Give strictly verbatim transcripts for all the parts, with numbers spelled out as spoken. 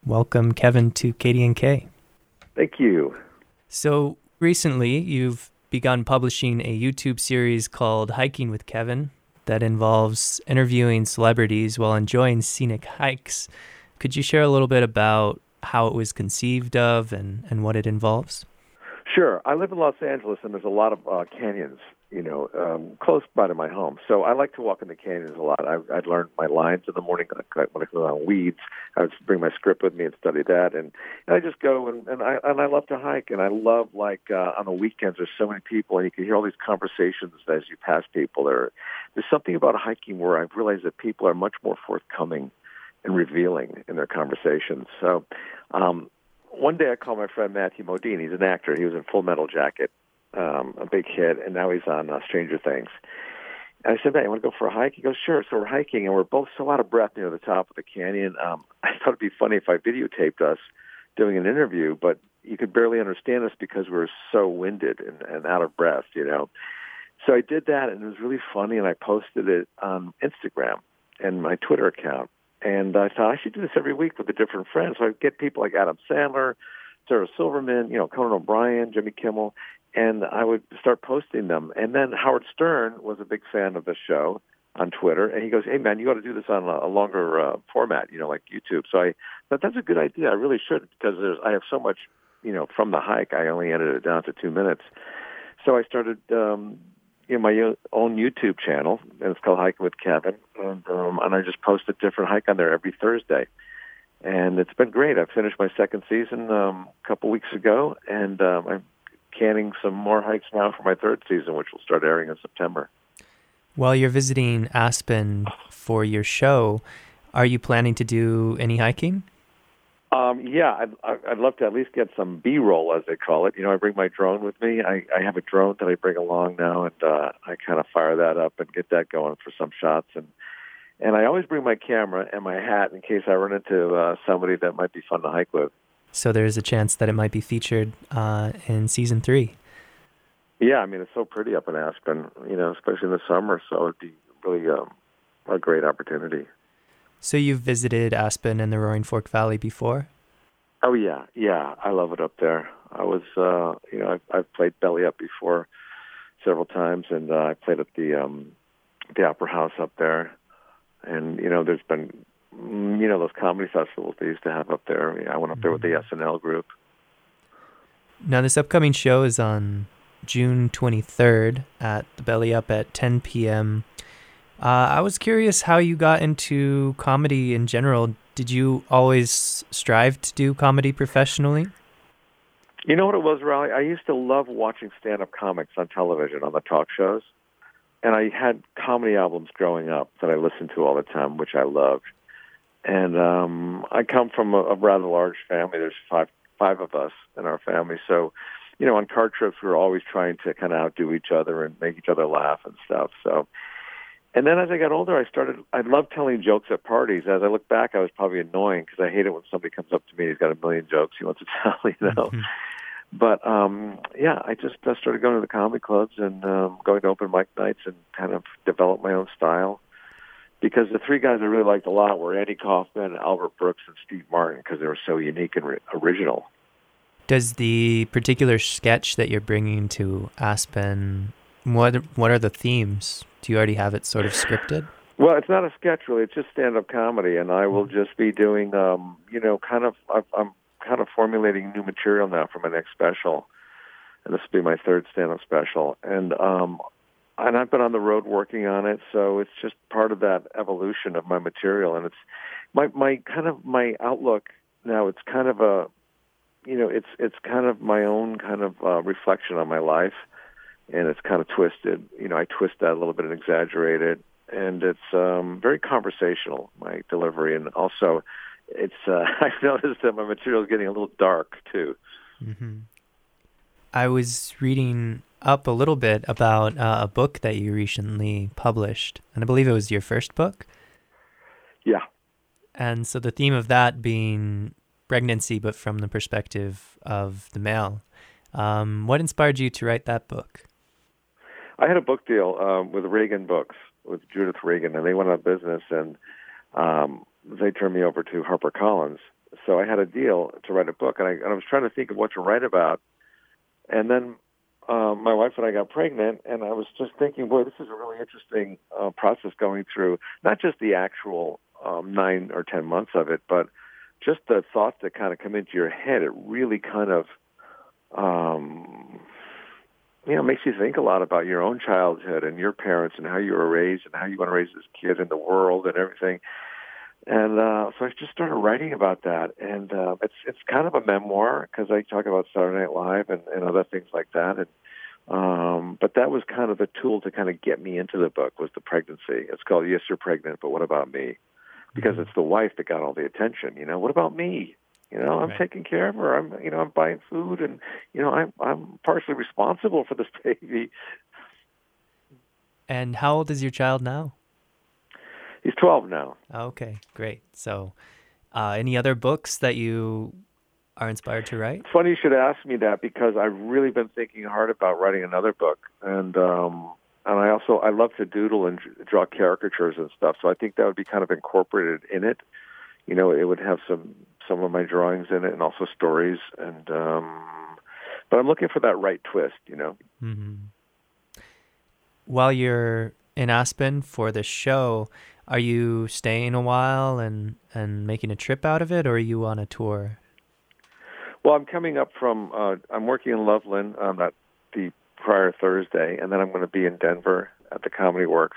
Welcome, Kevin, to K D N K. Thank you. So recently, you've begun publishing a YouTube series called Hiking with Kevin that involves interviewing celebrities while enjoying scenic hikes. Could you share a little bit about how it was conceived of and, and what it involves? Sure. I live in Los Angeles, and there's a lot of uh, canyons, you know, um, close by to my home. So I like to walk in the canyons a lot. I, I'd learn my lines in the morning when I go on weeds. I would bring my script with me and study that, and, and I just go and, and I and I love to hike, and I love like uh, on the weekends. There's so many people, and you can hear all these conversations as you pass people. There, there's something about hiking where I've realized that people are much more forthcoming and revealing in their conversations. So. Um, One day I called my friend Matthew Modine. He's an actor. He was in Full Metal Jacket, um, a big hit, and now he's on uh, Stranger Things. And I said, "Man, you want to go for a hike?" He goes, "Sure." So we're hiking, and we're both so out of breath near the top of the canyon. Um, I thought it'd be funny if I videotaped us doing an interview, but you could barely understand us because we were so winded and, and out of breath, you know. So I did that, and it was really funny, and I posted it on Instagram and my Twitter account. And I thought I should do this every week with a different friend. So I'd get people like Adam Sandler, Sarah Silverman, you know, Conan O'Brien, Jimmy Kimmel, and I would start posting them. And then Howard Stern was a big fan of the show on Twitter, and he goes, "Hey, man, you ought to do this on a, a longer uh, format, you know, like YouTube." So I thought that's a good idea. I really should because there's I have so much, you know, from the hike. I only edited it down to two minutes. So I started um, you know, my own YouTube channel, and it's called Hiking with Kevin, and, um, and I just post a different hike on there every Thursday. And it's been great. I finished my second season um, a couple weeks ago, and um, I'm canning some more hikes now for my third season, which will start airing in September. While you're visiting Aspen for your show, are you planning to do any hiking? Um, yeah, I'd, I'd love to at least get some B-roll, as they call it. You know, I bring my drone with me. I, I have a drone that I bring along now, and uh, I kind of fire that up and get that going for some shots. And and I always bring my camera and my hat in case I run into uh, somebody that might be fun to hike with. So there's a chance that it might be featured uh, in season three. Yeah, I mean, it's so pretty up in Aspen, you know, especially in the summer, so it'd be really um, a great opportunity. So you've visited Aspen and the Roaring Fork Valley before? Oh, yeah. Yeah, I love it up there. I was, uh, you know, I've, I've played Belly Up before several times, and uh, I played at the um, the Opera House up there. And, you know, there's been, you know, those comedy festivals they used to have up there. Yeah, I went up there with the S N L group. Now, this upcoming show is on June twenty-third at the Belly Up at ten p.m., Uh, I was curious how you got into comedy in general. Did you always strive to do comedy professionally? You know what it was, Riley? I used to love watching stand-up comics on television, on the talk shows. And I had comedy albums growing up that I listened to all the time, which I loved. And um, I come from a, a rather large family. There's five five of us in our family. So, you know, on car trips, we were always trying to kind of outdo each other and make each other laugh and stuff. So... And then as I got older, I started, I loved telling jokes at parties. As I look back, I was probably annoying because I hate it when somebody comes up to me, he's got a million jokes he wants to tell, you know. Mm-hmm. But, um, yeah, I just uh, started going to the comedy clubs and um, going to open mic nights and kind of developed my own style. Because the three guys I really liked a lot were Andy Kaufman, Albert Brooks, and Steve Martin because they were so unique and re- original. Does the particular sketch that you're bringing to Aspen, what what are the themes? Do you already have it sort of scripted? Well, it's not a sketch, really. It's just stand-up comedy, and I will just be doing, um, you know, kind of, I'm kind of formulating new material now for my next special, and this will be my third stand-up special. And um, and I've been on the road working on it, so it's just part of that evolution of my material. And it's my my kind of my outlook now. It's kind of a, you know, it's it's kind of my own kind of uh, reflection on my life. And it's kind of twisted. You know, I twist that a little bit and exaggerate it. And it's um, very conversational, my delivery. And also, it's uh, I've noticed that my material is getting a little dark, too. Mm-hmm. I was reading up a little bit about uh, a book that you recently published. And I believe it was your first book? Yeah. And so the theme of that being pregnancy, but from the perspective of the male. Um, what inspired you to write that book? I had a book deal um, with Reagan Books, with Judith Reagan, and they went out of business, and um, they turned me over to HarperCollins, So I had a deal to write a book, and I, and I was trying to think of what to write about. And then uh, my wife and I got pregnant, and I was just thinking, boy, this is a really interesting uh, process going through, not just the actual um, nine or ten months of it, but just the thoughts that kind of come into your head. It really kind of, um, you know, makes you think a lot about your own childhood and your parents and how you were raised and how you want to raise this kid in the world and everything. And uh, so I just started writing about that, and uh, it's it's kind of a memoir because I talk about Saturday Night Live and, and other things like that. And um, but that was kind of the tool to kind of get me into the book, was the pregnancy. It's called Yes, You're Pregnant, But What About Me? Because mm-hmm. it's the wife that got all the attention. You know, what about me? You know, I'm right. taking care of her. I'm you know I'm buying food, and you know I'm I'm partially responsible for this baby. And how old is your child now? He's twelve now. Okay, great. So uh, any other books that you are inspired to write? It's funny you should ask me that, because I've really been thinking hard about writing another book. And um, and I also, I love to doodle and draw caricatures and stuff. So I think that would be kind of incorporated in it. You know, it would have some, some of my drawings in it and also stories. And um, but I'm looking for that right twist, you know. Mm-hmm. While you're in Aspen for the show, are you staying a while and, and making a trip out of it, or are you on a tour? Well, I'm coming up from, uh, I'm working in Loveland on that the prior Thursday, and then I'm going to be in Denver at the Comedy Works.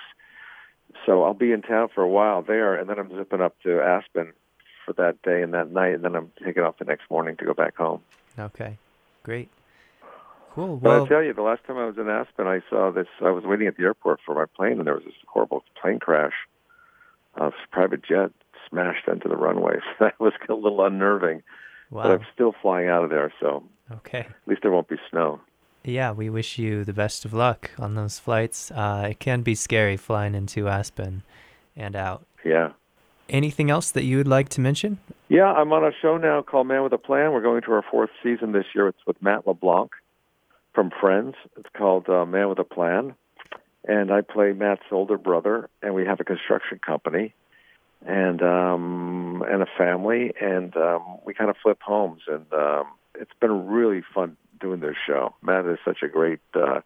So I'll be in town for a while there, and then I'm zipping up to Aspen for that day and that night, and then I'm taking off the next morning to go back home. Okay, great. Cool. But Well, I'll tell you, the last time I was in Aspen, I saw this, I was waiting at the airport for my plane, and there was this horrible plane crash. Uh, this private jet smashed into the runway. So that was a little unnerving. wow. But I'm still flying out of there, so Okay. at least there won't be snow. Yeah, we wish you the best of luck on those flights. Uh, it can be scary flying into Aspen and out. Yeah. Anything else that you would like to mention? Yeah, I'm on a show now called Man with a Plan. We're going to our fourth season this year. It's with Matt LeBlanc from Friends. It's called uh, Man with a Plan. And I play Matt's older brother, and we have a construction company and um, and a family, and um, we kind of flip homes. And um, it's been really fun doing this show. Matt is such a great, uh,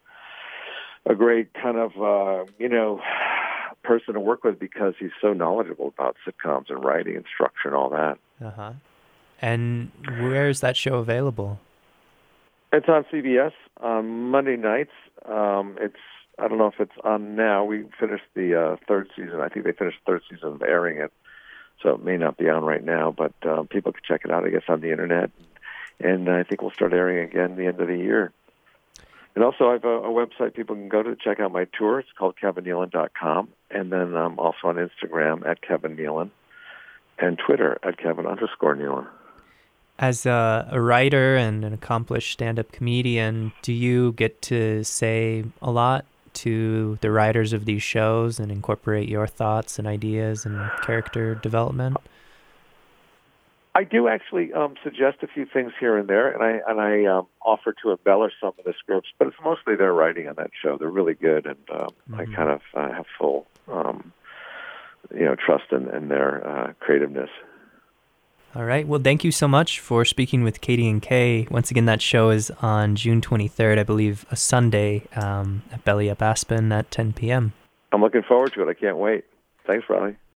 a great kind of, uh, you know, person to work with, because he's so knowledgeable about sitcoms and writing and structure and all that. Uh-huh. And where is that show available? It's on C B S on Monday nights. Um, it's I don't know if it's on now. We finished the uh, third season. I think they finished the third season of airing it, so it may not be on right now, but uh, people can check it out, I guess, on the internet. And I think we'll start airing again at the end of the year. And also, I have a, a website people can go to check out my tour. It's called kevin nealon dot com. And then I'm also on Instagram at Kevin Nealon and Twitter at Kevin underscore Nealon. As a, a writer and an accomplished stand-up comedian, do you get to say a lot to the writers of these shows and incorporate your thoughts and ideas and character development? I do actually um, suggest a few things here and there, and I and I um, offer to embellish some of the scripts, but it's mostly their writing on that show. They're really good, and um, mm-hmm. I kind of uh, have full, um, you know, trust in, in their uh, creativeness. All right. Well, thank you so much for speaking with Katie and Kay. Once again, that show is on June twenty-third, I believe, a Sunday um, at Belly Up Aspen at ten p.m. I'm looking forward to it. I can't wait. Thanks, Riley.